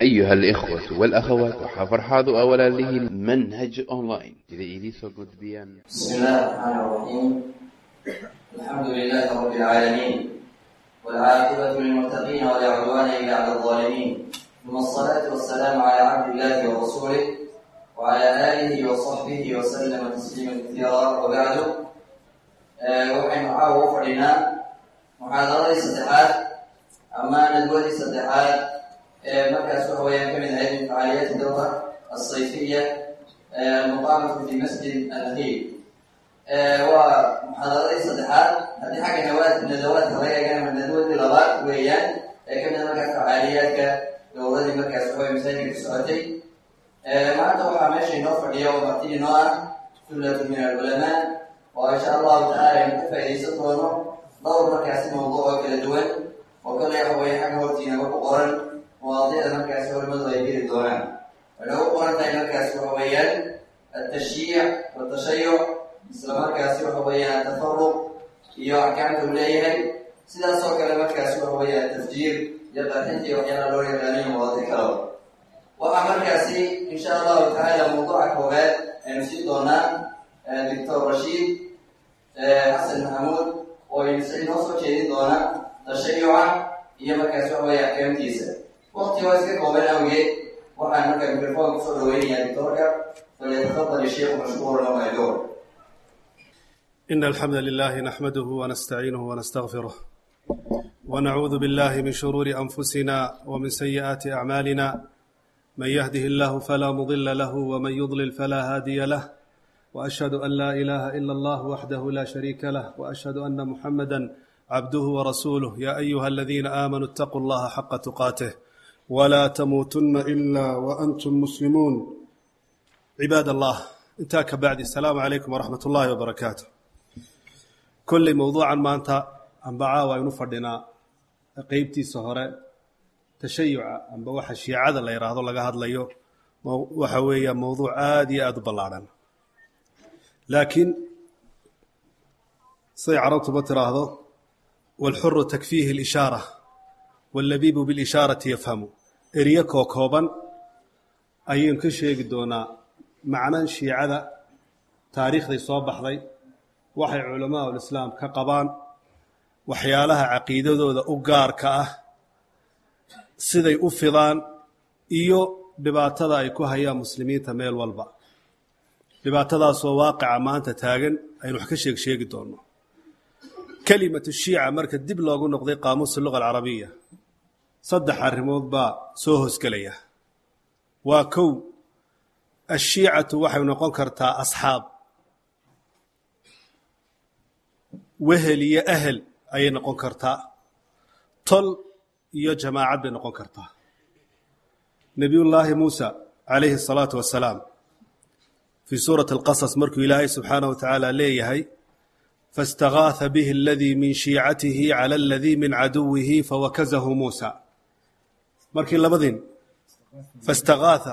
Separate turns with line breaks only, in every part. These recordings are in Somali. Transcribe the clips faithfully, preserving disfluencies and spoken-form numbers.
أيها الإخوة والأخوات وحفر حاضوا أولا له منهج أونلاين
بسم الله الرحمن الرحيم. الحمد لله رب العالمين، والعاقبة للمتقين ولا عدوان إلا على الظالمين، ثم الصلاة والسلام على عبد الله ورسوله وعلى آله وصحبه وسلم تسليما كثيرا. وبعد waxaynu caawa u fadhinaa muxaadaradii saddexaad ama nadwadii saddexaad ee markaas waxa weeyaan ka mid ahayd min facaaliyaati dawra asayfiya almuqaamatu fi masjid alakhiir. waa muxaadaradii saddexaad haddii xagga nawaad nadawaadka laga eegana nadwadii labaad weeyaan ee ka mid a markaas facaaliyaadka dowladii markaas waxa weye masaajidka ka socotay. maanta waxaa meesha inoo fadhiya oo marti inoo ah sullatu min alculamaa oo insha allahu tacaala aynu ka faaidaysan doono dhowr markaasi mawduuc oo kala duwan oo kale waxa weye xagga hortiinaba ku qoran mawaadiicda markaasi culimadu ay geli doonaan. waxay u qoran tahay markaasi waxa weeyaan altashyiic watashayuc, isla markaasi waxa weeyaan atafaruq iyo axkaamta uu leeyahay, sidaas oo kale markaasi waxa weeyaan tafjiir iyo qarxinta iyo waxyaala loo yaqaaniyo mawaadiic kalaba. waxaa markaasi insha allahu tacaala mawduuca koowaad aynu siin doonaa doctor rashiid xasan maxamuud oo inoo soo jeedin doona tashayuca iyo markaas waxa weeye axkaamtiisa. wakti waa iska kooban awgeed waxaan markaa microfoon kusoo dhaweynayaa doctorka, falyatafadal sheikhu mashkuuran wa maajuur.
إن الحمد لله نحمده ونستعينه ونستغفره ونعوذ بالله من شرور أنفسنا ومن سيئات أعمالنا، من يهده الله فلا مضل له ومن يضلل فلا هادي له، وأشهد أن لا إله إلا الله وحده لا شريك له، وأشهد أن محمدا عبده ورسوله. يا أيها الذين آمنوا اتقوا الله حق تقاته ولا تموتن إلا وأنتم مسلمون. عباد الله، انتهى بعد السلام عليكم ورحمة الله وبركاته. كل موضوعا ما أنت أنبعا وينفردنا قيبتي سهرة تشيع أنبوح الشيعة الله يرهض الله هذا ليو وحوية موضوع آدي آد بلارنا، لكن سيعرض بتراهضه والحر تكفيه الإشارة واللبيب بالإشارة يفهم. إريكو كوبا أيين كشيء قدونا معنى شيعة تاريخ ذي صباح ذي وحي علماء الإسلام كقبان وحيالها عقيدة ذو أقار كأه سيدي أفضان إيو بباتذا يكوها يا مسلمين تميل والبا dhibaatadaasoo waaqica maanta taagan aynu wax ka sheeg sheegi doonno. kelimatu shiica marka dib loogu noqday qaamuusa luga alcarabiya saddex arrimood baa soo hoosgelaya. waa kow, ashiicatu waxay noqon kartaa asxaab, wehel iyo ahel ayay noqon kartaa, tol iyo jamaacad bay noqon kartaa. nebiyullaahi muusa calayhi asalaatu wassalaam في سورة القصص مركو إلهي سبحانه وتعالى ليهي فاستغاث به الذي من شيعته على الذي من عدوه فوكزه موسى. مركي لبضين فاستغاث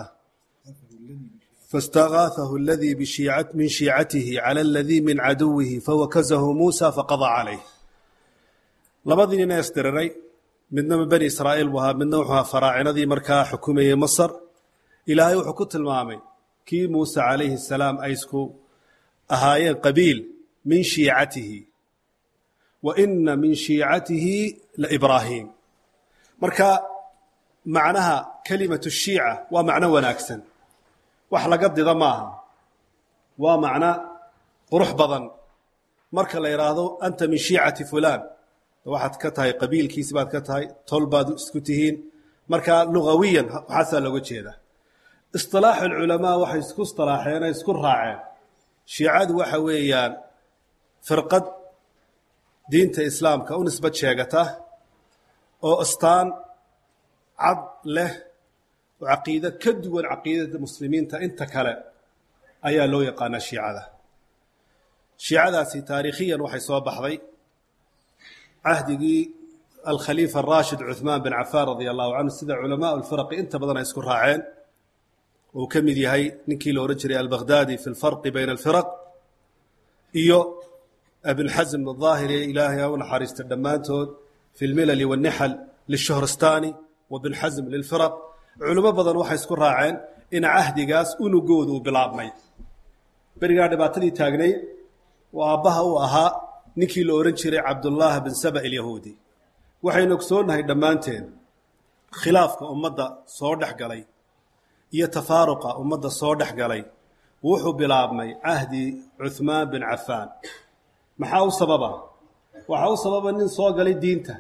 فاستغاثه الذي بشيعة من شيعته على الذي من عدوه فوكزه موسى فقضى عليه. لبضين يسترري من بني إسرائيل وها من نوعها فراعنة ذي مركا حكومية مصر إلهي وحكوت المامي kii muuse calayhi الsalaam ay isku ahaayeen qabiil min shiicatihi wa ina min shiicatihi laibraahiim. marka macnaha kelimatu shiica waa macno wanaagsan, wax laga dida maaha, waa macno qurux badan. marka la yidhaahdo anta min shiicati fulaan, waxaad ka tahay qabiilkiisi baad ka tahay, tol baad isku tihiin. marka lugawiyan waxaasaa looga jeeda. اصطلاح العلماء waxay isku isطلاaxeen ay isku raaceen shiicadu waxa weeyaan firqad diinta islaamka u nisbad sheegata oo astaan cad leh oo caqiido ka duwan caqiidada muslimiinta inta kale ayaa loo yaqaanaa shiicada. shiicadaasi taariikhiyan waxay soo baxday cahdigii alkhaliifa الraashid cuثmaan bin cafaan radia allahu canhu, sida culamaa اlfirqi inta badan ay isku raaceen. uu ka mid yahay ninkii la ohan jiray albaghdadi fi lfarqi bayna alfiraq iyo abulxasm alظaahiri ilaahay ha u naxariista dhammaantood fi lmilali wاnnixal lishahristani wabn xasm lilfiraq. culimo badan waxay isku raaceen in cahdigaas unugooda uu bilaabmay berigaa dhibaatadii taagnay oo aabbaha uu ahaa ninkii la odhan jiray cabdullaahi bin saba alyahuudi waxaynu ogsoonnahay dhammaanteen khilaafka ummadda soo dhex galay iyo tafaaruqa ummadda soo dhex galay wuxuu bilaabmay cahdi cuhmaan bin cafaan maxaa u sababa waxaa u sababa nin soo galay diinta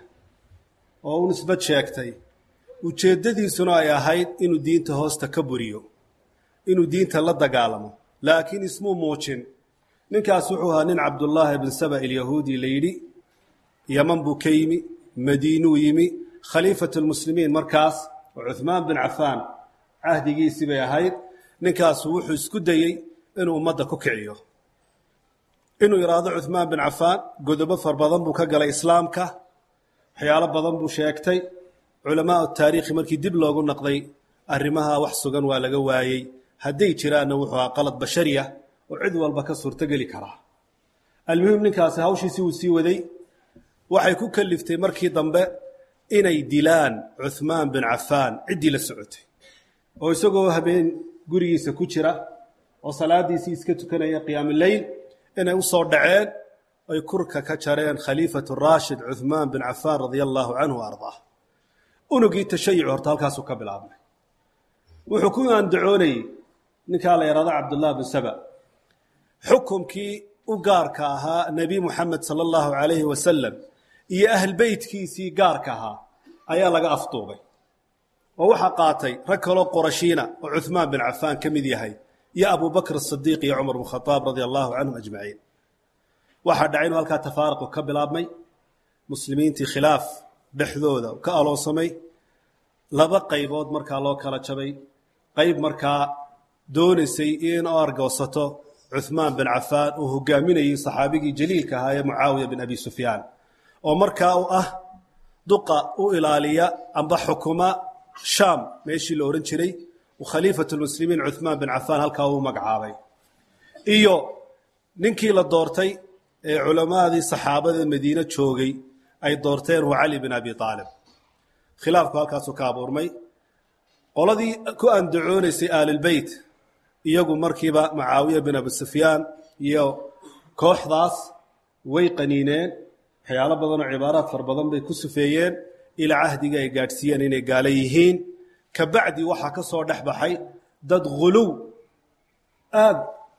oo u nisbad sheegtay ujeeddadiisuna ay ahayd inuu diinta hoosta ka buriyo inuu diinta la dagaalamo laakiin ismuu muujin ninkaas wuxuu ahaa nin cabdullaahi bin saba alyahuudi la yidhi yaman buu ka yimi madiinuu yimi khaliifatulmuslimiin markaas oo cuhmaan bin cafaan cahdigiisii bay ahayd ninkaasu wuxuu isku dayey inuu ummadda ku kiciyo inuu yidhaahdo cuhmaan bin cafaan godobo far badan buu ka galay islaamka waxyaalo badan buu sheegtay culamaau taariikhi markii dib loogu naqday arrimaha wax sugan waa laga waayey hadday jiraanna wuxuu ahaa qalad bashariya oo cid walba ka suurtogeli karaa almuhim ninkaasi hawshiisii uu sii waday waxay ku kaliftay markii dambe inay dilaan cuhmaan bin cafaan ciddii la socotay oo isagoo habeen gurigiisa ku jira oo salaadiisii iska tukanaya qiyaamuleyl inay u soo dhaceen ay kurka ka jareen khaliifatu raashid cuhmaan bin cafaan radia allaahu canhu wa ardaah unugii tashayuc horta halkaasuu ka bilaabmay wuxuu ku andacoonayey ninkaa la yidhahdo cabdullahi bin saba xukumkii u gaarka ahaa nebi moxamed sala allahu calayhi wasalam iyo ahlbeytkiisii gaarka ahaa ayaa laga afduubay oo waxaa qaatay rag kaloo qorashiina oo cuhmaan bin cafaan ka mid yahay iyo abubakr asidiiq iyo cumar bn khadaab radia allahu canhum ajmaciin waxaa dhacay inuu halkaa tafaaruqu ka bilaabmay muslimiintii khilaaf dhexdooda ka aloonsamay laba qaybood markaa loo kala jabay qayb markaa doonaysay in u argoosato cuhmaan bin cafaan uu hogaaminayey saxaabigii jaliilka ahaa ee mucaawiya bin abi sufyaan oo markaa u ah duqa u ilaaliya amba xukuma shaam meeshii la odhan jiray uu khaliifatulmuslimiin cuhmaan bin cafaan halkaa uu magacaabay iyo ninkii la doortay ee culammadii saxaabada madiine joogay ay doorteen hu cali bin abi aalib khilaafku halkaasuu ka abuurmay qoladii ku andacoonaysay aalulbeyt iyagu markiiba mucaawiya bin abi sufyaan iyo kooxdaas way qaniineen waxyaalo badanoo cibaaraad far badan bay ku sufeeyeen ilaa cahdiga ay gaadhsiiyeen inay gaalo yihiin ka bacdi waxaa ka soo dhex baxay dad ghuluw aad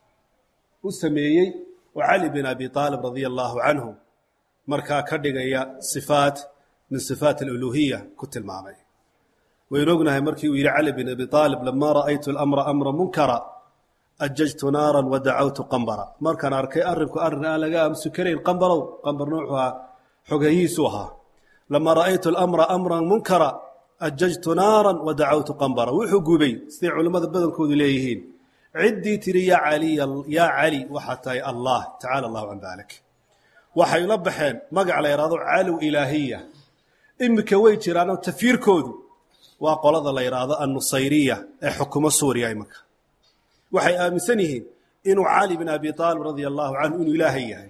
u sameeyey oo cali bin abi aalib radia allaahu canhu markaa ka dhigaya sifaat min sifaat aluluhiya ku tilmaamay waynu ognahay markii uu yidhi cali bin abi aalib lamaa ra'aytu alamra amra munkara ajajtu naaran wa dacawtu qambara markaan arkay arrinku arrin aan laga aamusi karayn qambarow qambarna wuxuu ahaa xogayiisu ahaa lamaa ra'aytu alamra amran munkara ajajtu naaran wa dacawtu qambara wuxuu gubay siday culimmada badankoodu leeyihiin ciddii tiri yaa cali yaa cali waxaa tahay allah tacaala allahu can dalik waxay la baxeen magac la yidhahdo calow ilaahiya iminka way jiraanoo tafiirkoodu waa qolada la yidhaahdo annusayriya ee xukumo suuriya iminka waxay aaminsan yihiin inuu cali bin abi aalib radia allaahu canhu inuu ilaahay yahay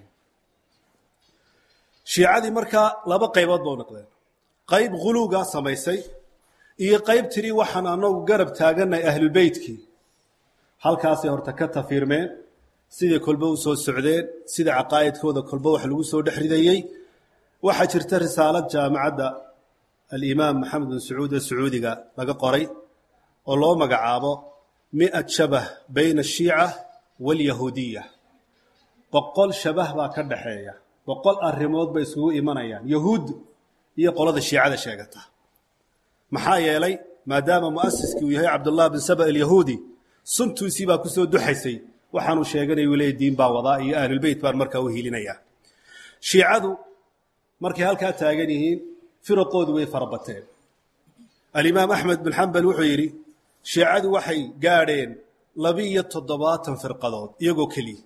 shiicadii markaa laba qaybood bau noqdeen qayb ghuluwgaa samaysay iyo qayb tiri waxaan anagu garab taaganay ahlulbeytkii halkaasay horta ka tafiirmeen siday kolba u soo socdeen sida caqaa'idkooda kolba wax lagu soo dhex ridayey waxaa jirta risaalad jaamacadda alimaam maxamed bin sacuud ee sacuudiga laga qoray oo loo magacaabo mi'at shabah bayna ashiica waalyahuudiya boqol shabah baa ka dhaxeeya boqol arrimood bay isugu imanayaan yahuud iyo qolada shiicada sheegata maxaa yeelay maadaama mu'asiskii uu yahay cabdullahi bin saba alyahuudi suntuisii baa ku soo duxaysay waxaanuu sheeganay uu leeyahy diin baa wadaa iyo ahlulbeyt baan markaa u hilinaya shiicadu markay halkaa taagan yihiin firaqoodu way farabateen alimaam axmed bin xambal wuxuu yidhi shiicadu waxay gaadheen laba-iyo toddobaatan firqadood iyagoo keliya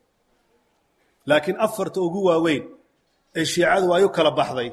laakiin afarta ugu waaweyn ee shiicadu ay u kala baxday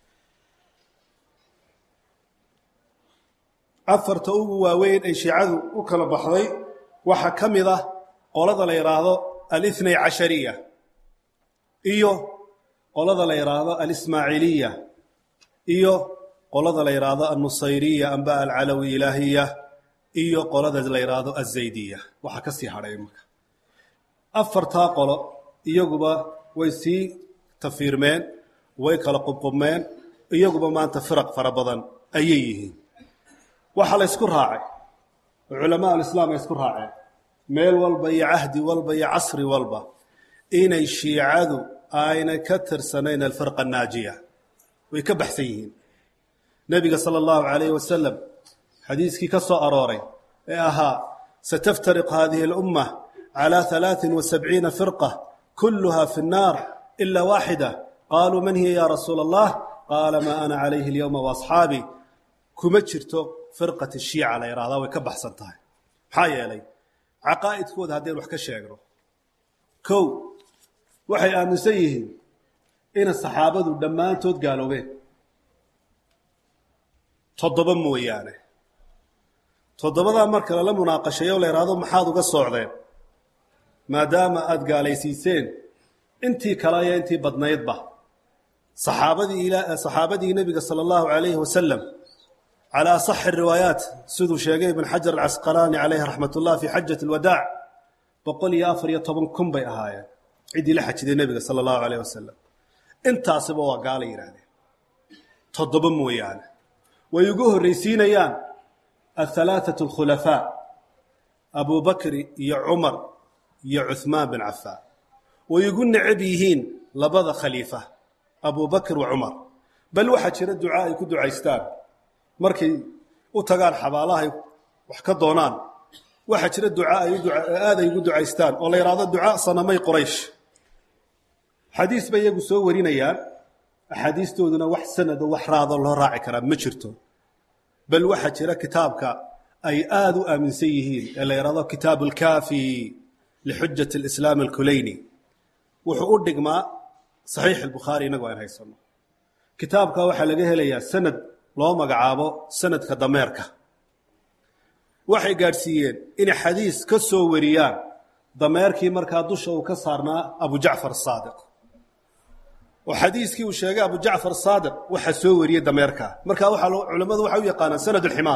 afarta ugu waaweyn ay shiicadu u kala baxday waxaa ka mid ah qolada la yidhaahdo alithnay cashariya iyo qolada la yidhaahdo alismaaciiliya iyo qolada la yidhaahdo annusayriya amba alcalawi ilaahiya iyo qolada la yidhaahdo azaydiya waxaa ka sii hadhay marka afartaa qolo iyaguba way sii tafiirmeen way kala qubqubmeen iyaguba maanta firaq fara badan ayay yihiin waxaa la ysku raacay culamaa alislaam ay isku raaceen meel walba iyo cahdi walba iyo casri walba inay shiicadu ayna ka tirsanayn alfirqa annaajiya way ka baxsan yihiin nebiga sala allahu calayhi wasalam xadiiskii ka soo arooray ee ahaa sataftariq hadihi alumma calaa halaaثin wasabciina firqa kulluha fi nnaar ila waaxida qaaluu man hiya ya rasuula allah qaala maa ana calayhi alyowma waasxaabii kuma jirto firqat shiica la yidhahdaa way ka baxsan tahay maxaa yeelay caqaa'idkooda haddaynu wax ka sheegno kow waxay aaminsan yihiin ina saxaabadu dhammaantood gaaloobeen toddoba mooyaane toddobadaa marka lala munaaqasheeyo la yidhaahdo maxaad uga soocdeen maadaama aada gaalaysiiseen intii kale iyo intii badnaydba saxaabadii ila saxaabadii nebiga sala allahu calayhi wasalam calaa asaxi riwaayaat siduu sheegay ibn xajar alcasqalaani calayhi raxmat ullah fii xajati alwadaac boqol iyo afar iyo toban kun bay ahaayeen ciddii la xajiday nebiga sala allahu calayh wasalam intaasiba waa gaala yidhaahdeen toddoba mooyaane way ugu horraysiinayaan ahalaaثatu alkhulafaa abu bakri iyo cumar iyo cuhmaan bin cafaan way ugu necab yihiin labada khaliifa abu bakr wa cumar bal waxaa jira ducaa ay ku ducaystaan markay u tagaan xabaalahay wax ka doonaan waxaa jira ducaa ay aad ay ugu ducaystaan oo la yidhaahdo ducaa sanamay qoraysh xadiis bay iyagu soo warinayaan axaadiistooduna wax sanado wax raado loo raaci karaa ma jirto bal waxaa jira kitaabka ay aada u aaminsan yihiin ee la yidhaahdo kitaabu alkaafi lixujati alislaam alkulayni wuxuu u dhigmaa saxiix albukhaari inagu aan haysano kitaabka waxaa laga helayaa sanad loo magacaabo sanadka dameerka waxay gaadhsiiyeen inay xadiis ka soo wariyaan dameerkii markaa dusha uu ka saarnaa abu jacfar asaadiq oo xadiiskii uu sheegay abu jacfar saadiq waxaa soo wariyey dameerka markaa waxaa culammadu waxay u yaqaanaan sanad ulximaar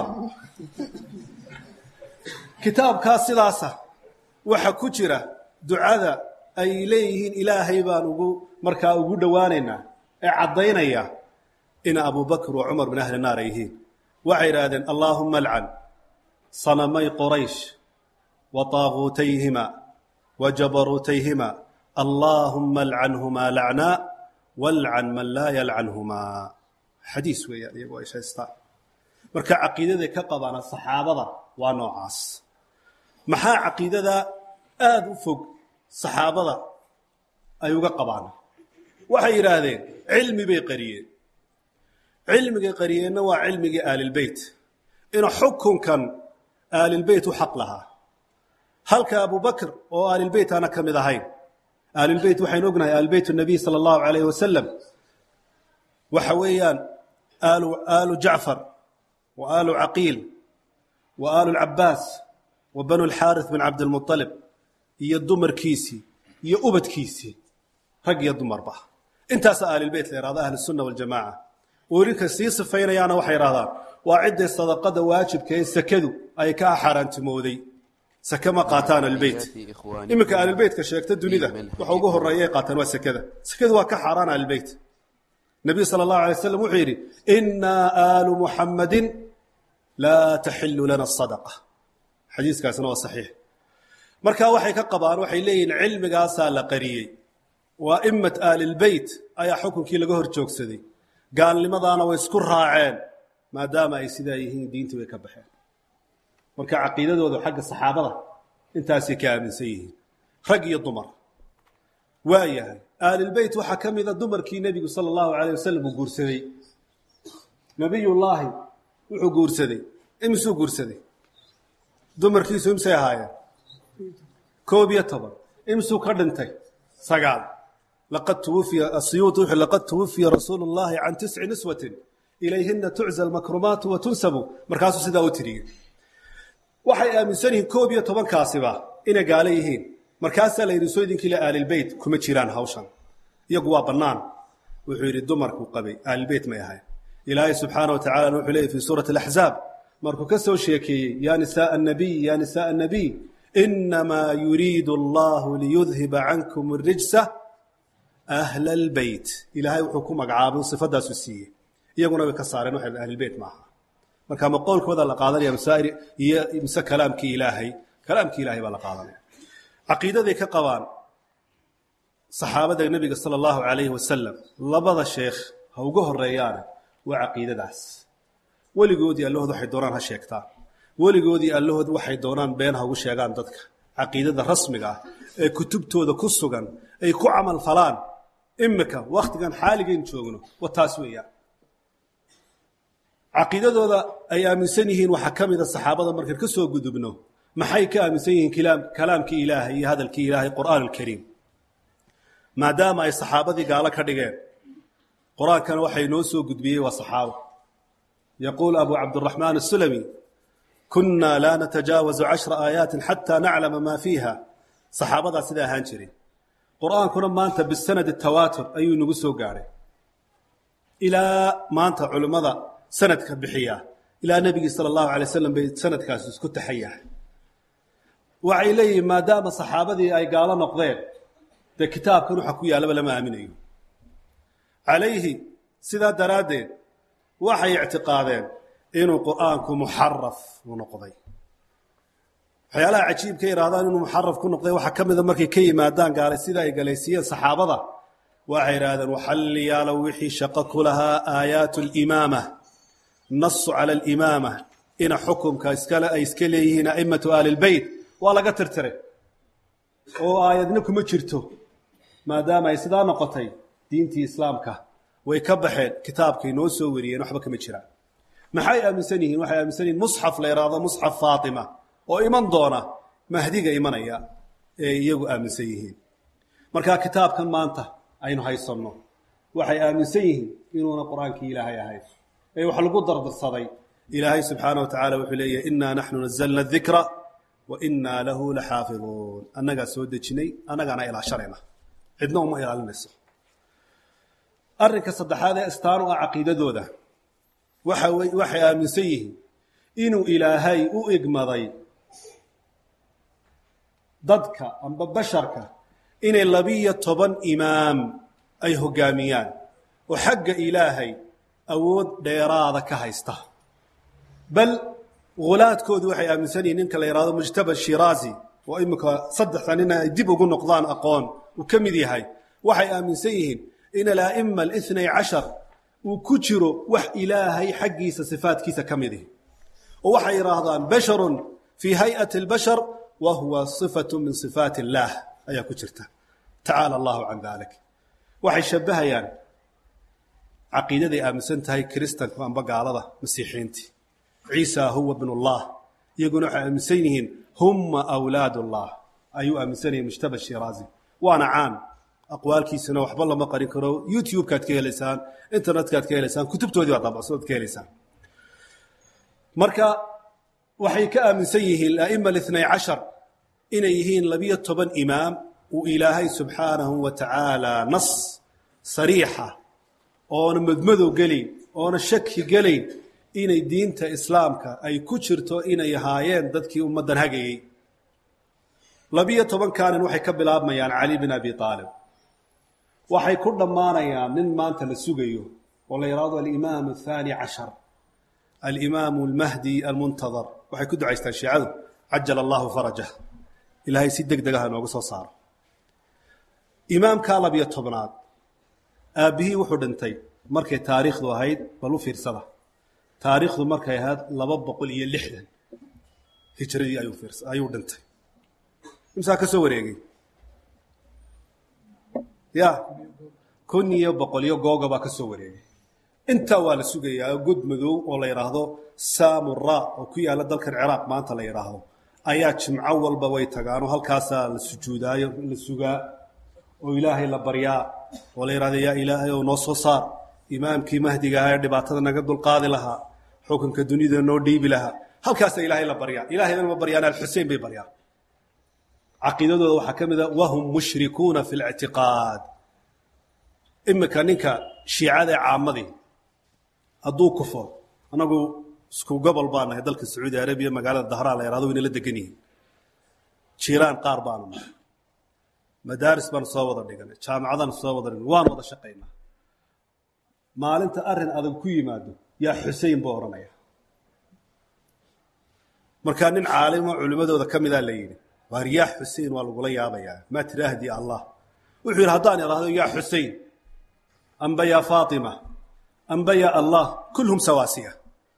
kitaabkaas sidaasa waxa ku jira ducada ay leeyihiin ilaahay baan ugu markaa ugu dhowaanaynaa ee caddaynaya ina abu bakr wa cumar min ahli naar ay yihiin waxay idhaahdeen allaahuma alcan sanamay qoraysh wa taaguutayhima wa jabaruutayhima allaahuma alcanhumaa lacnaa walcan man laa yalcanhumaa xadiis weeyaan iyagoo ay shaystaan marka caqiidaday ka qabaana saxaabada waa noocaas maxaa caqiidada aada u fog saxaabada ay uga qabaan waxay yidhaahdeen cilmi bay qariyeen cilmigay qariyeenna waa cilmigii aalilbeyt ina xukunkan aalilbeyt u xaq lahaa halka abu bakr oo aalilbeyt aana ka mid ahayn aalilbeyt waxaynu ognahay aalbeyt nabiy sala allahu calayh wasalam waxa weeyaan aalu aalu jacfar wa aalu caqiil wa aalu lcabaas wa banu lxaarith bin cabdilmualib iyo dumarkiisii iyo ubadkiisii rag iyo dumarba intaasa aalilbeyt la yihahdo ahlusunna waljamaca welinka sii sifaynayaana waxay yidhahdaan waa cidday sadaqada waajibka ee sakadu ay ka xaaraantimooday sake ma qaataan aalbeyt iminka aalilbeytka sheegta dunida waxa ugu horeeya ay qaataan waa sakada sakadu waa ka xaaraan aalilbeyt nabiy sala allahu alay wasalam wuxuu yidhi innaa aalu muxammadin laa taxilu lana asadaqa xadiiskaasna waa saxiix markaa waxay ka qabaan waxay leeyihiin cilmigaasaa la qariyey waa imat aalilbeyt ayaa xukunkii laga hor joogsaday gaalnimadaana way isku raaceen maadaama ay sidaa yihiin diintii way ka baxeen marka caqiidadooda xagga saxaabada intaasay ka aaminsan yihiin rag iyo dumar waa yahay aalilbeyt waxaa ka mida dumarkii nebigu sala allahu calayh wasalam uu guursaday nebiyullaahi wuxuu guursaday imisuu guursaday dumarkiisu imsay ahaayeen koob iyo toban imsuu ka dhintay sagaal laqad tuwufiya asiyuuti wuxuu laqad tuwufiya rasuulu llahi can tisci niswatin ilayhina tucza almakrumaatu wa tunsabu markaasuu sidaa u tiriyey waxay aaminsan yihiin koob iyo tobankaasiba inay gaalo yihiin markaasaa la yidhi soo idinkii le aalilbeyt kuma jiraan hawshan iyagu waa bannaan wuxuu yidhi dumarku qabay aalilbeyt may ahayn إلهي سبحانه وتعالى نوح إليه في سورة الأحزاب مركو كسو شيكي يا نساء النبي يا نساء النبي إنما يريد الله ليذهب عنكم الرجس أهل البيت إلهي وحكم أقعاب صفة سوسية يقولون بكسارين وحد أهل البيت معها مركا مقول كذا لقادر يا مسائر يمسك كلامك إلهي كلامك إلهي بلا قادر عقيدة ذيك قوان صحابة النبي صلى الله عليه وسلم لبض الشيخ هوجه الريان وعقيدة داس ولقودي الله ذو حيدوران هالشيكتان ولقودي الله ذو حيدوران بينها وشيغان ضدك عقيدة الرسمية كتبتو ذا كسوغان أي كو عمل فلان إمك وقت كان حالقين تشوغنو والتاسوية عقيدة ذا أي آمنسانيهين وحكام ذا الصحابة ذا مركز كسوغ قدبنو محاي كآمنسانيهين كلام كلام كإلهي هذا الكإلهي القرآن الكريم ما دام أي صحابة ذي قالك هدقين قرآن كان وحي نوسو قدبيه وصحابه يقول أبو عبد الرحمن السلمي كنا لا نتجاوز عشر آيات حتى نعلم ما فيها صحابة سيدا هانشري قرآن كنا ما أنت بالسند التواتر أي نقصه قاري إلى ما أنت علماء سندك بحياه إلى النبي صلى الله عليه وسلم بسند كاسوس كنت حياه وعليه ما دام صحابة أي قال نقضين ده كتاب كانوا حكوية لما لما آمنين عليه سيدا درادين وحي اعتقادين إنه قرآنكم محرف ونقضي حيالا عجيب كي رادان إنه محرف كن نقضي وحكم إذا مركي كي مادان قال سيدا يقاليسيا صحابة وحي رادان وحل يا لوحي شقق لها آيات الإمامة نص على الإمامة إن حكم كإسكالا إسكاليهين أئمة آل البيت ولا قتر تري وآيادنكم اجرتو ما دام يسدا نقطي دينتي إسلامك ويكبحين كتابك نوسو وريين وحبك مجرى محاي آمنسانيهين وحي آمنسانيهين مصحف لإرادة مصحف فاطمة وإيمان دونة مهديق إيمانيا يقو آمنسانيهين مركا كتاب كان مانته أين هاي صنو وحي آمنسانيهين إنونا قرآن كي إلهي هاي أي وحلقوا ضرب الصدي إلهي سبحانه وتعالى وحليه إنا نحن نزلنا الذكر وإنا له لحافظون أنك سودة شني أنك أنا إلى شرعنا عدنا وما إلى المسح أرنك صدح هذا استانوا عقيدة ذوذة وحي وحي من سيه إنه إلهي أؤجمضي ضدك أم ببشرك إن اللبية طبن إمام أي هجاميان وحق إلهي أود ديراضة كهيسته بل غلات كود وحي من سني إنك الإرادة مجتبى الشيرازي وإمك صدق عننا يدبوا قل نقضان أقوان وكم ذي هاي وحي من سيهن إن الأئمة الاثني عشر وكجروا وح إلهي حقي صفات كيسا كمذه ووحي راضان بشر في هيئة البشر وهو صفة من صفات الله أي كجرته تعالى الله عن ذلك وحي شبهها يعني عقيدة ذي آمسنت هاي كريستان كمان بقى على ذا مسيحينتي عيسى هو ابن الله يقولون آمسينهن هم أولاد الله أيو آمسينهن مجتبى الشيرازي وأنا عام أقوال كيسنا وحب الله ما قرين كرو يوتيوب كات كيه لسان إنترنت كات كيه لسان كتب تودي طبعا صوت كيه لسان مركا وحي كأمن سيه الأئمة الاثني عشر إن يهين لبية طبن إمام وإلهي سبحانه وتعالى نص صريحة أون مدمدو قلي أون الشك قلي إن الدين تا إسلامك أي كترتو إن يهايين ذاتكي أمدن هقي لبية طبن كان وحي كبل أب ميان علي بن أبي طالب وحي كل مانيا من ما أنت للسوقيو والله يراد الإمام الثاني عشر الإمام المهدي المنتظر وحي كدو عيستان شيعه عجل الله فرجه إلهي سيدك دقها نوغسو صار إمام كالب يتبناد أبيه وحدنتي مركي تاريخ ذو هيد بلو في رسالة تاريخ ذو مركي هاد لبب قل إيا اللحدن هجري أيو فرس أيو دنتي إمساك سوريقي يا كوني يبقى ليو جوجا باك سوري أنت ولا سجيا جود مذو ولا يراهضو سامراء وكي على ذلك العراق ما أنت لا يراهضو آيات معول بويت قانو هالكاسة للسجودة للسجاء وإلهي لبرياء ولا يراهد يا إلهي ونص صار إمام كي مهدي قاعد بعتنا نقد القاضي لها حكم كدنيا ذا نودي بلها هالكاسة إلهي لبرياء إلهي لبرياء الحسين ببرياء عقيدته وحكم ذا وهم مشركون في الاعتقاد إما كانك شيعة عامضي hadduu kufo anagu isku gobol baan nahay dalka Sacuudi Arabiya magaalada Dahra la yiraahdo inay la degan yihiin jiiraan qaar baan nahay madaaris baan soo wada dhiganay jaamacadan soo wada dhiganay waan wada shaqeynaa maalinta arrin adag ku yimaado yaa Xuseen boo oranaya marka nin caalimo culimadooda kamida la yiri waariyah Xuseen waa lagu la yaabayaa ma tiraahdi Allah wuxuu yiri hadaan yiraahdo yaa Xuseen amba ya Fatima amba ya Allah kulhum sawasiya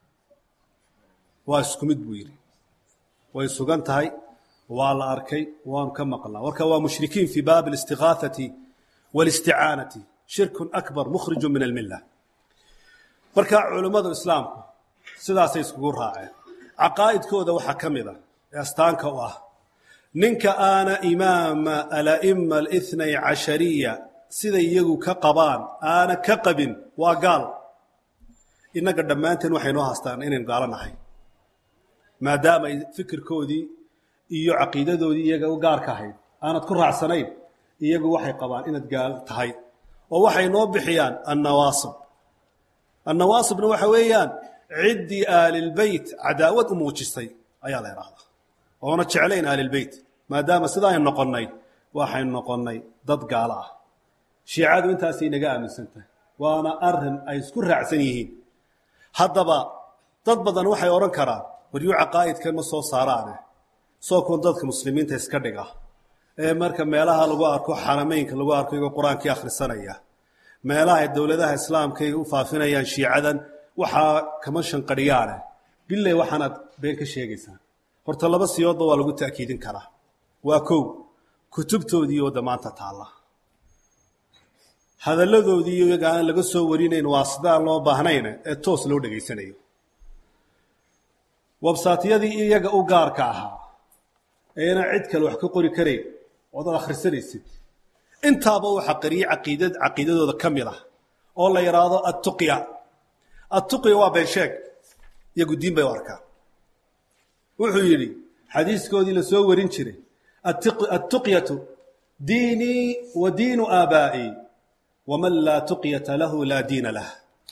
waa isku mid buu yiri way sugan tahay waa la arkay waan ka maqlaa warka waa mushrikiin fi baab al-istighathati wal-isti'anati shirk akbar mukhrij min al-millah marka culimada islaamku sidaas ay isku raaceen aqaaidkooda waxa kamida astaanka u ah ninka aana imaam al-a'imma al-ithnay ashariya sida iyagu ka qabaan aana ka qabin waa gaal inaga dhamaanteen waxay noo haastaan inaan gaalanahay maadaama fikirkoodii iyo aqiidadoodii iyaga u gaar ka ahayd aanad ku raacsanayn iyagu waxay qabaan inaad gaal tahay oo waxay noo bixiyaan an-nawaasib an-nawaasibna waxa weeyaan عدي آل البيت عداوة موجستي أيا لا يراها وأنا تشعلين آل البيت ما دام سداي النقني واحد النقني ضد قالاه شيعاد وانت سينا جاء من سنته وأنا أرهن أيذكر عسنيهين هذا با ضد بدن وحي أورن كران وريو عقائد كلمة صو صارانه صو كون ضد كمسلمين تسكدقة إيه مركب ميلها لقوا أركو حرمين كلقوا أركو القرآن كي آخر السنة ميلها الدولة ده إسلام كي وفافنا يا شيعادا waxaa kama shanqariyaana bilay waxaanad been ka sheegaysaa horta laba siyood waa lagu taakiidin karaa waa koow kutubtoodii oo damaanta taala hadaladoodii iyaga aan laga soo warinayn waa sidaan loo baahnayn ee toos loo dhageysanayo website-yadii iyaga u gaarka ahaa eena cid kale wax ka qori kareen oo dad akhrisanaysid intaaba waxa qariye caqiidad caqiidadooda kamid ah oo la yiraahdo at-tuqya التقي وبيشك يقول دين بيوركا وحيري حديث كودي لسوى ورنشري التقية ديني ودين آبائي ومن لا تقية له لا دين له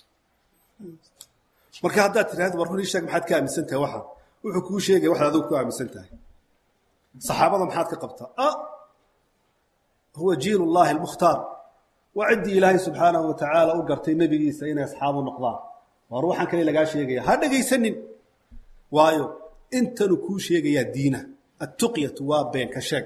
marka hadda tiraahdo warhun sheeg maxaad ka aaminsantahay waxa wuxuu ku sheegay waxa aad ku aaminsantahay saxaabada maxaad ka qabtaa ah huwa jiil Allah al-mukhtar وعدي إلهي سبحانه وتعالى وقرتي نبي سينا أصحابه النقضاء وروحا كلي لقى شيء هذا جاي سنن وايو أنت نكو شيء يا دينا التقية وابين كشك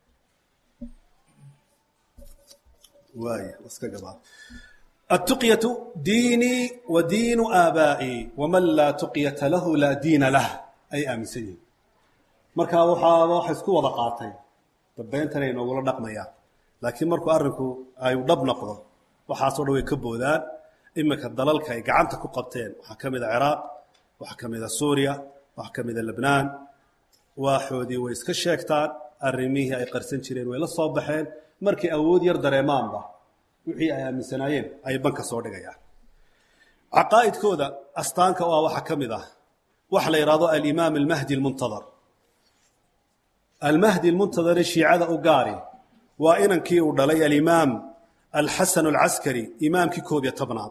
واي واسكا جبا التقية ديني ودين آبائي ومن لا تقية له لا دين له أي أمسين مركا وحا وحسكو وضقاتي طبين ترين ولا نقميا لكن مركو أرنكو أي ضب نقضه وحاصلوا ويكبودان إما كالضلالك أي قعنتك قبتين وحكم إذا العراق وحكم إذا سوريا وحكم إذا لبنان وحودي ويسكشيكتان الرميه أي قرسين شرين ويلا الصباحين مركي أود يردر إمام به وحي أيام من سنين أي بنك صورة يعني عقائد كودا أستانك وحكم إذا وحلا يراضى الإمام المهدي المنتظر المهدي المنتظر الشيعة أقاري وإن كي ودلي الإمام الحسن العسكري إمام كي كوبيا طبنات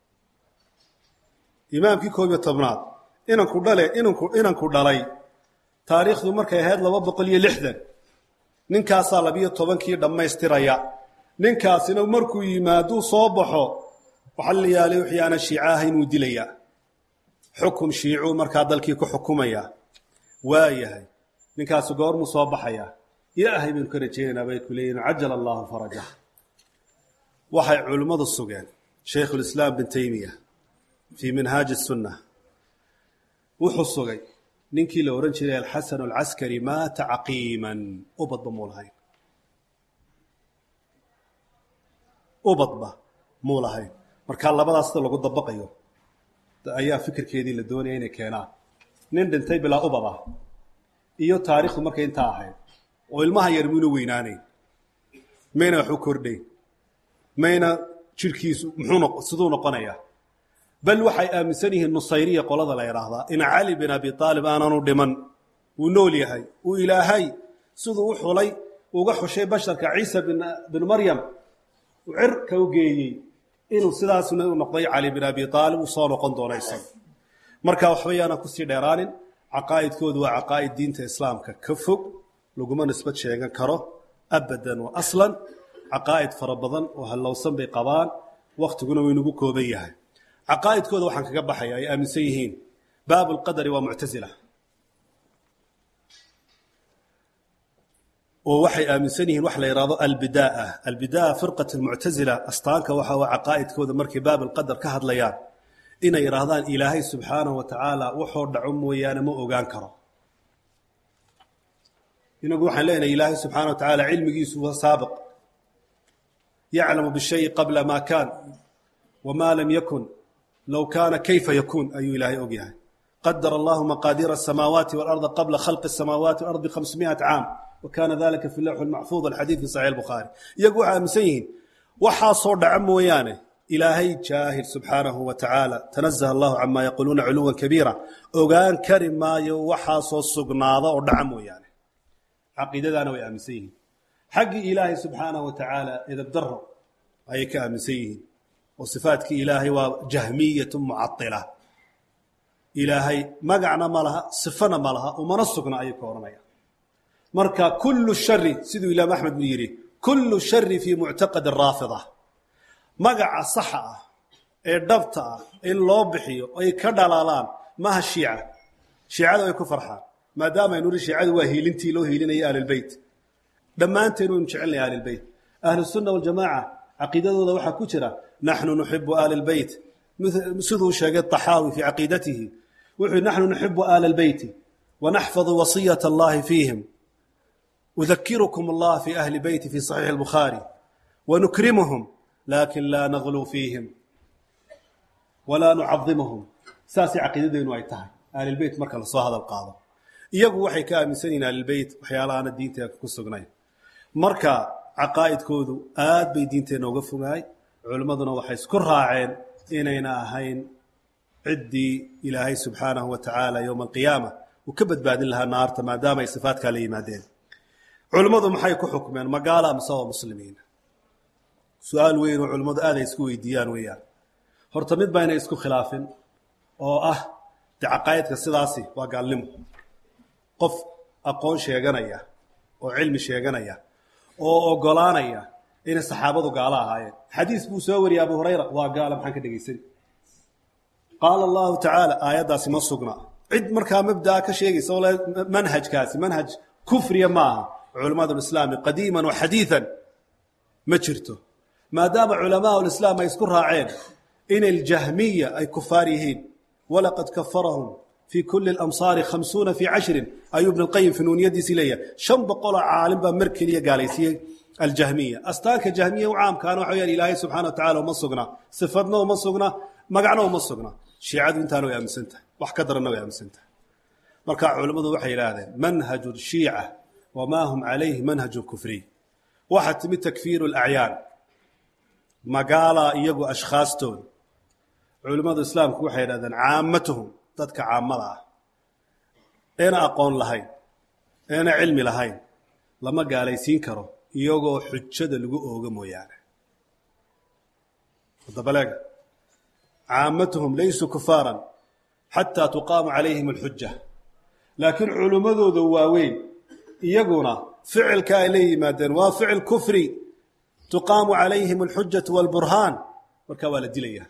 إمام كي كوبيا طبنات إن كودلي إن كو إن كودلي تاريخ ذو مركي هذا لوضع قليل لحدا ننكاس على بيه طبعا كي دم يستريا ننكاس إنه مركو يمادو صبحه وحل يالي وحيانا الشيعة ودليا حكم شيعو مركا دلكي كحكوميا وايهي ننكاس قور مصابحيا يا أهل من كرجين أبي كلين عجل الله فرجه وحي علماء السجان شيخ الإسلام بن تيمية في منهاج السنة وحصجي ننكي لو رنشري الحسن العسكري مات عقيما أبض مولهين أبض مولهين مركان الله بدأ أصلا لقد ضبقيه أيها فكر كذي للدنيا إنه كنا نندن تي بلا أبضه إيو تاريخ مركين تاهين وإلمها يرمونه ويناني مينا حكردي مينا شركيس محونق صدون قنايا بل وحي آمسانيه النصيرية قولاد لا يراهضا إن علي بن أبي طالب أنا ندمن ونولي هاي وإلهي صدو وحولي وقحو شيء بشر كعيسى بن, بن مريم وعر كوجيي inuu sidaasna u noqday cali bin abi aalib uu soo noqon doono isaga marka waxba yaana kusii dheeraanin caqaa'idkoodu waa caqaa'id diinta islaamka ka fog laguma nisbad sheegan karo abadan wa aslan caqaa'id fara badan oo hallowsan bay qabaan waktiguna waynagu kooban yahay caqaa'idkooda waxaan kaga baxaya ay aaminsan yihiin baab lqadari waa muctasila oo waxay aaminsan yihiin wax la yidhaahdo albida'a albida'a firqat almuctasila astaanka waxa waa caqaa'idkooda markay baab alqadar ka hadlayaan inay yidhaahdaan ilaahay subxaanahu wa tacaala wuxuu dhaco mooyaane ma ogaan karo inagu waxaan leenahay ilaahay subxaanahu wa tacaala cilmigiisu waa saabiq yaclamu bishayi qabla ma kaan wama lam yakun low kaana kayfa yakuun ayuu ilaahay og yahay qadara allahu maqaadiira asamaawaati waalarda qabla khalqi asamaawaati waalardi khamsmi'at caam وكان ذلك في اللوح المحفوظ الحديث في صحيح البخاري يقول عامسين وحاصور دعم ويانه إلهي جاهل سبحانه وتعالى تنزه الله عما يقولون علوا كبيرا وقال كرم ما يوحاصور سقناضة ودعم ويانه عقيدة أنا ويامسين حق إلهي سبحانه وتعالى إذا بدره أي كامسين وصفاتك إلهي وجهمية معطلة إلهي ما قعنا مالها صفنا مالها وما نصقنا أي كورمية marka kullu shari siduu imaam axmed buu yidhi kullu shari fii muctaqadi raafida magaca saxa ah ee dhabta ah in loo bixiyo ay ka dhalaalaan maha shiica shiicadu ay ku farxaan maadaama aynu nihi shiicadu waa hiilintii loo hiilinaya ahlulbeyt dhammaanteen waynu jecelnahay ahlulbeyt ahlusunna waljamaaca caqiidadooda waxaa ku jira naxnu nuxibu ahlulbeyt siduu sheegay taxaawi fii caqiidatihi wuxuu naxnu nuxibu ahlulbeyti wanaxfadu wasiyata allahi fiihim أذكركم الله في أهل بيتي في صحيح البخاري ونكرمهم لكن لا نغلو فيهم ولا نعظمهم ساسي عقيدة ويتها أهل البيت مركز الله هذا القاضي يقو وحي كامل سنين أهل البيت وحيالانا الدين تيكو سقنين مركز عقائد كودو آد بي دين تينوقفوا معي علماء وحي سكرها عين إنينا هين عدي إلهي سبحانه وتعالى يوم القيامة وكبت بعد لها النار ما دام صفات كالي مادين culimadu maxay ku xukmeen magaala amse waa muslimiin su-aal weyn oo culimmadu aad ay isku weydiiyaan weeyaan horta mid baa inay isku khilaafin oo ah de caqaa'idka sidaasi waa gaalnimo qof aqoon sheeganaya oo cilmi sheeganaya oo ogolaanaya inay saxaabadu gaalo ahaayeen xadiis buu soo wariyay abu hurayra waa gaala maxaan ka dhegaysan qaala allahu tacaala aayaddaasi ma sugna cid markaa mabdaa ka sheegaysa oo manhajkaasi manhaj kufriya maaha علماء الإسلام قديما وحديثا ما جرته ما دام علماء الإسلام يذكرها عين إن الجهمية أي كفاريين ولقد كفرهم في كل الأمصار خمسون في عشر أي ابن القيم في نونية سلية شن بقول عالم بمركلية قال يسي الجهمية أستاك جهمية وعام كانوا حيان إلهي سبحانه وتعالى ومصقنا صفدنا ومصقنا مقعنا ومصقنا شيعاد انتانو يا مسنته وحكدرنا يا مسنته مركع علماء وحي هذا منهج الشيعة وما هم عليه منهج كفري واحد من تكفير الأعيان مقالة يجو أشخاصتون علماء الإسلام كوحي هذا عامتهم تدك عاملها أنا أقول لهين أنا علمي لهين لما قال يسينكروا يجو حجة لجو أوجمو يعني طب عامتهم ليسوا كفارا حتى تقام عليهم الحجة لكن علماء ذواوين يقولنا فعل كايلي مادن وفعل كفري تقام عليهم الحجة والبرهان والكوالة دلية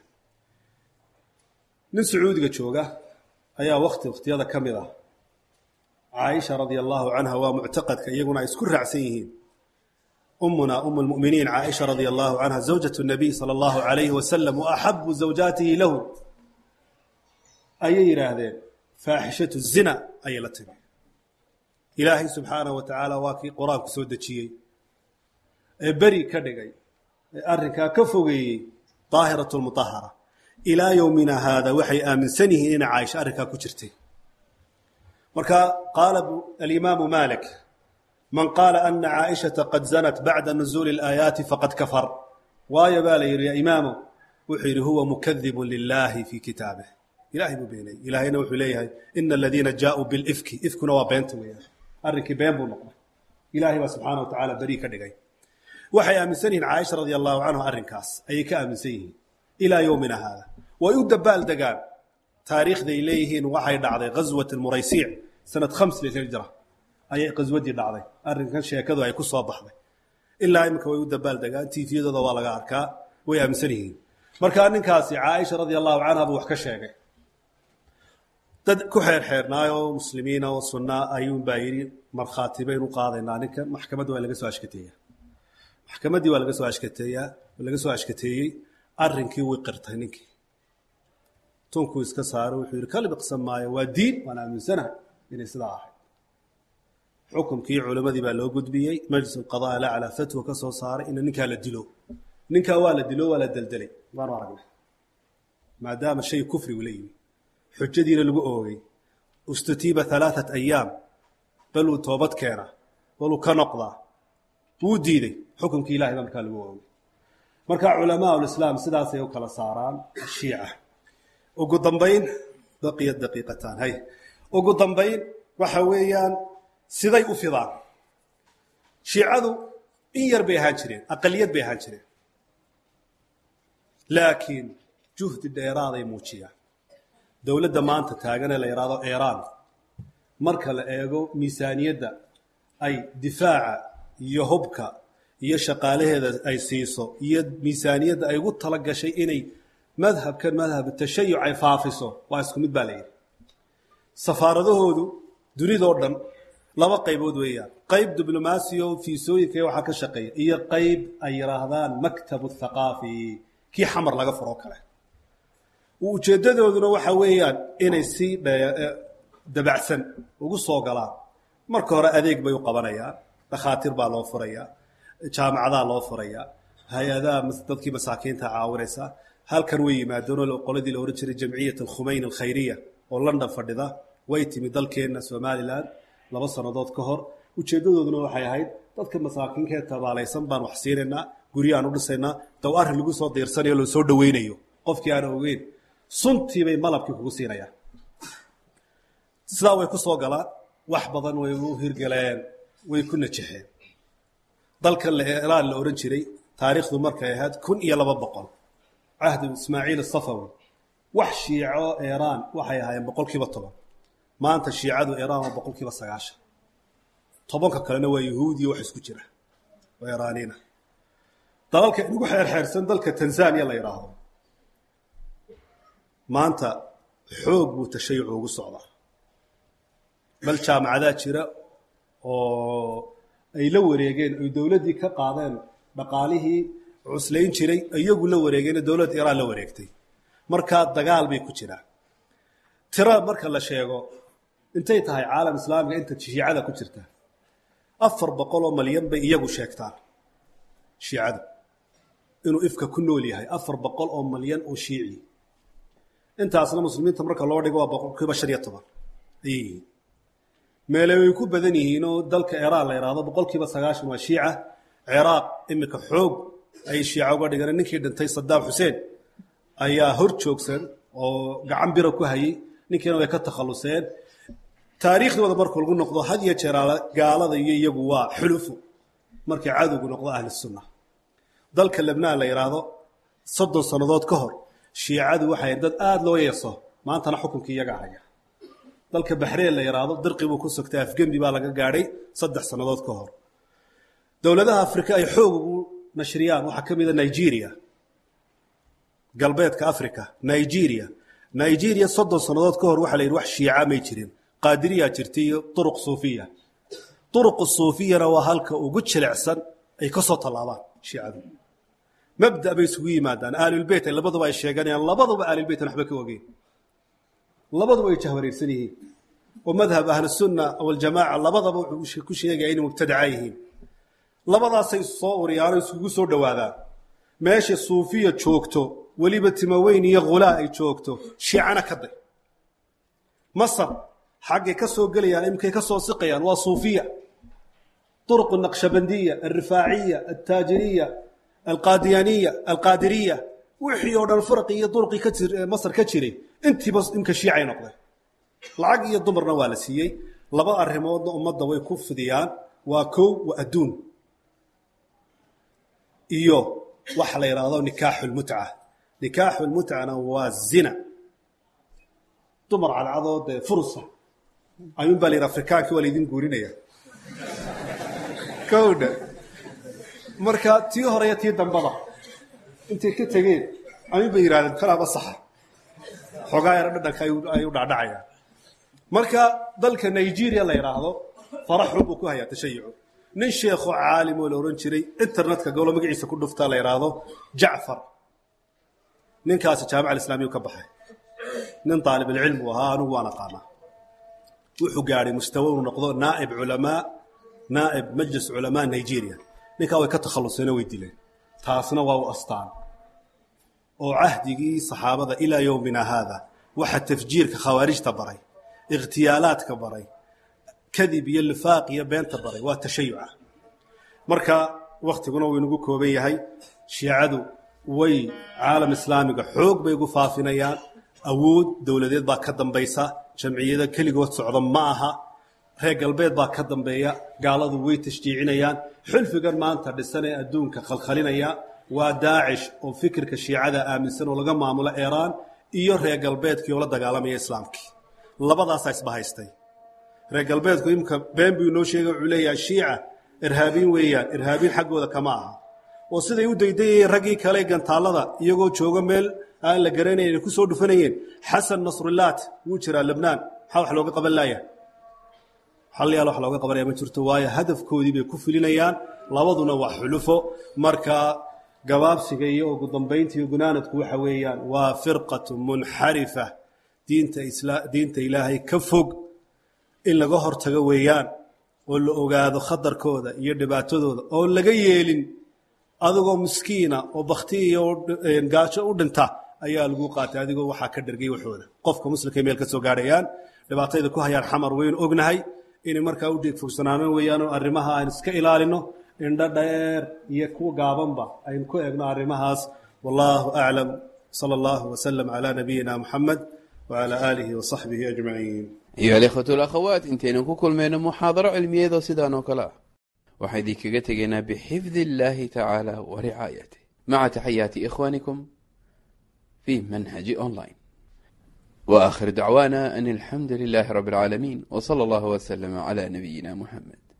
من سعود قتشوقة أيا وقت وقت هذا كاملة عائشة رضي الله عنها ومعتقد كي يقولنا يسكر عسيهين أمنا أم المؤمنين عائشة رضي الله عنها زوجة النبي صلى الله عليه وسلم وأحب زوجاته له أي هذا فاحشة الزنا أي لتني إلهي سبحانه وتعالى واكي قرآن كسودة شيء بري كدقي أركا كفوقي طاهرة المطهرة إلى يومنا هذا وحي آمن سنه إن عايش أركا كجرتي مركا قال الإمام مالك من قال أن عائشة قد زنت بعد نزول الآيات فقد كفر ويا بالي يا إمامه وحير هو مكذب لله في كتابه إلهي مبيني إلهي نوح إليها إن الذين جاءوا بالإفك إفك نوا بينتم وياه أركي بين بنقطة إلهي سبحانه وتعالى بريك دقي وحي آمن سنه عائشة رضي الله عنه أرنكاس أي كآمن سنه ilaa yowmina haada way u dabaal degaan taariikhday leeyihiin waxay dhacday ghaswat almuraysiic sanad khams lilhijra ayay qaswadii dhacday arrinkan sheekadu ay ku soo baxday ilaa imika way u dabaal degaan tiifiyadooda waa laga arkaa way aaminsan yihiin markaa ninkaasi caaisha radia allahu canha buu wax ka sheegay dad ku xeerxeernaayoo muslimiina oo sunnaa ayuunbaa yidhi markhaati baynu qaadaynaa ninkan maxkamadda waa laga soo ashkateeyaa maxkamaddii waa laga soo ashkateeyaa laga soo ashkateeyey arrinkii way qirtay ninkii tunkuu iska saaro wuxuu yidhi kalib iqsan maayo waa diin waan aaminsanahay inay sidaa ahayd xukumkii culammadii baa loo gudbiyey majlis alqadaa laclaa fatwa ka soo saaray ina ninkaa la dilo ninkaa waa la dilo waa la deldelay waanu aragnay maadaama shay kufrigu la yimi xujadiina lagu oogay istutiiba alaaat ayaam baluu toobad keena baluu ka noqdaa wuu diiday xukumkii ilahay baa markaa lagu oogay marka culamaa ulislaam sidaasay u kala saaraan ashiica ugu dambayn baqiya daqiiqataan hay ugu dambayn waxa weeyaan siday u fidaan shiicadu in yar bay ahaan jireen aqaliyad bay ahaan jireen laakiin juhdi dheeraaday muujiyaan dowladda maanta taaganee la yidhaahdo iiraan marka la eego miisaaniyadda ay difaaca iyo hubka iyo shaqaalaheeda ay siiso iyo miisaaniyadda ay ugu tala gashay inay madhabkan madhab tashayuc ay faafiso waa isku mid baa la yidhi safaaradahoodu dunidoo dhan laba qaybood weeyaan qayb diblomaasiyo fiisooyinka waxaa ka shaqeeya iyo qayb ay yidhaahdaan maktabu thaqaafi kii xamar laga furoo kale ujeeddadooduna waxa weeyaan inay si dabacsan ugu soo galaan marka hore adeeg bay u qabanayaan dhakhaatiir baa loo furayaa jaamacadaa loo furayaa hay-adaha dadkii masaakiinta caawinaysa halkan way yimaadeenoo qoladii la ohan jiray jamciyat alkhumayn alkhayriya oo london fadhida way timi dalkeenna somalilan laba sannadood ka hor ujeeddadooduna waxay ahayd dadka masaakiinka ee tabaalaysan baan wax siinaynaa guryahaan u dhisaynaa daw arrin lagu soo diirsanayo loo soo dhawaynayo qofkii aan ogeyn suntii bay malabkii kugu siinayaan sidaa way ku soo galaan wax badan way u hirgaleen way ku najexeen dalkan iiraan la ohan jiray taariikhdu markay ahayd kun iyo laba boqol cahdu ismaaciil asafawi wax shiico iiraan waxay ahaayeen boqol kiiba toban maanta shiicadu iiraan waa boqol kiiba sagaashan tobanka kalena waa yahuudiya wax isku jira waa iiraaniina dalalka inugu xeerxeersan dalka tanzania la yidhaahdo maanta xoog buu tashayucu ugu socdaa bal jaamacadaa jira oo ay la wareegeen ay dowladdii ka qaadeen dhaqaalihii cuslayn jiray iyagu la wareegeen dowladda iiraan la wareegtay markaa dagaal bay ku jiraan tira marka la sheego intay tahay caalam islaamiga inta shiicada ku jirta afar boqol oo malyan bay iyagu sheegtaan shiicadu inuu ifka ku nool yahay afar boqol oo malyan oo shiici intaasna muslimiinta marka loo dhigo waa boqol kiiba shan iyo toban ayay yihiin meele way ku badan yihiin oo dalka iiraan la yidhaahdo boqol kiiba sagaashan waa shiica ciraaq imika xoog ay shiica uga dhigeen ninkii dhintay sadaam xuseen ayaa hor joogsan oo gacan bira ku hayay ninkiina way ka takhalluseen taariikhdooda markuu lagu noqdo had iyo jeer gaalada iyo iyagu waa xulufo markay cadowgu noqdo ahli sunna dalka lebnaan la yidhaahdo soddon sannadood ka hor shiicadu waxay dad aada loo yeeso maantana xukunkii iyaga haya dalka baxreen la yidhaahdo dirqi buu ku sugtay afgembi baa laga gaadhay saddex sannadood ka hor dowladaha afrika ay xoog ugu nashriyaan waxaa ka mid a nigeria galbeedka africa nigeria nigeria soddon sannadood ka hor waxaa la yidhi wax shiica may jirin qaadiriyaa jirtay iyo duruq suufiya duruqu suufiyana waa halka ugu jilicsan ay ka soo tallaabaan shiicadu mabda bay isugu yimaadaan ahlulbeyt ay labaduba ay sheeganayaan labaduba ahlulbeytan waxba ka ogeyn labaduba ay jahwareersan yihiin oo madhab ahlusunna waljamaaca labadaba wuxuu ku sheegaya inay mubtadaca yihiin labadaasay soo uriyaan oo isugu soo dhowaadaan meesha suufiya joogto weliba timaweyn iyo khulaa ay joogto shiicana ka day masar xaggay ka soo gelayaan imikay ka soo siqayaan waa suufiya طرق النقشبندية الرفاعية التاجرية القاديانية القادرية وحي ودن فرقية طرقي كتر مصر كتيري انت بس انك شيعي نقضي العقية الضمر نوالسيي لبا أرهمود أمضى ويكوف ديان وكو وأدون إيو وحلا يراضو نكاح المتعة nikaaxu lmutcana waa zina dumar cadcadood ee furusa ayuun baa la yidhi afrikaankii waa laydin guurinaya kowdha marka tii hore iyo tii dambaba intay ka tegeen ayuun bay yidhahdeen kalaaba saxa xoogaa yaro dhadhanka ay u dhacdhacayaan marka dalka nigeria la yidhaahdo faraxun buu ku hayaa tashayucu nin sheekoo caalim oo la odhan jiray internetka golo magaciisa ku dhuftaa la yidhaahdo jacfar ninkaasi jaamica alislaamiyu ka baxay nin daalibulcilm uu ahaa anigu waan aqaanaa wuxuu gaadhay mustawa uu noqdo naa'ib culamaa naa'ib majlis culamaa nigeria ninkaa way ka takhalluseenoo way dileen taasna waa u astaan oo cahdigii saxaabada ilaa yowmina haada waxa tafjiirka khawaarijta baray ikhtiyaalaadka baray kadib iyo lifaaq iyo beenta baray waa tashayuca marka waktiguna wuu inagu kooban yahay shiicadu way caalam islaamiga xoog bay ugu faafinayaan awood dowladeed baa ka dambaysa jamciyada keligood socda ma aha reer galbeed baa ka dambeeya gaaladu way tashjiicinayaan xulfigan maanta dhisan ee adduunka khalkhalinaya waa daacish oo fikirka shiicada aaminsan oo laga maamulo iiraan iyo reer galbeedkii oo la dagaalamaya islaamkii labadaasaa isbahaystay reer galbeedku imka been buu inoo sheegay wuxuu leeyahay shiica irhaabiin weeyaan irhaabiin xaggooda kama aha oo siday u daydayayeen raggii kale gantaallada iyagoo jooga meel aan la garanayn ku soo dhufanayeen xasan nasrullaat wuu jiraa lebnaan maxaa wax looga qaban laayahay hal yaal wax looga qabanaya ma jirto waayo hadafkoodii bay ku filinayaan labaduna waa xulufo marka gabaabsiga iyo ugu dambaynta iyo gunaanadku waxa weeyaan waa firqatu munxarifa diinta isla diinta ilaahay ka fog in laga hortago weeyaan oo la ogaado khatarkooda iyo dhibaatadooda oo laga yeelin adigoo miskiina oo bakti iyo gaajo u dhinta ayaa lagu qaatay adigoo waxaa ka dhargay waxooda qofka muslimka meel ka soo gaadhayaan dhibaatayda ku hayaan xamar weyn ognahay inay markaa u dheeg fogsanaano weeyaan oo arrimaha aan iska ilaalino indho dheer iyo kuwa gaabanba aynu ku eegno arrimahaas wallahu aclam sala allahu wasalam calaa nabiyina muxamed وعلى آله وصحبه أجمعين.
أيها الإخوة والأخوات انتين كل من محاضرة علمية دو سيدان وكلا وحيدي كغتغينا بحفظ الله تعالى ورعايته مع تحيات إخوانكم في منهج أونلاين وآخر دعوانا أن الحمد لله رب العالمين وصلى الله وسلم على نبينا محمد.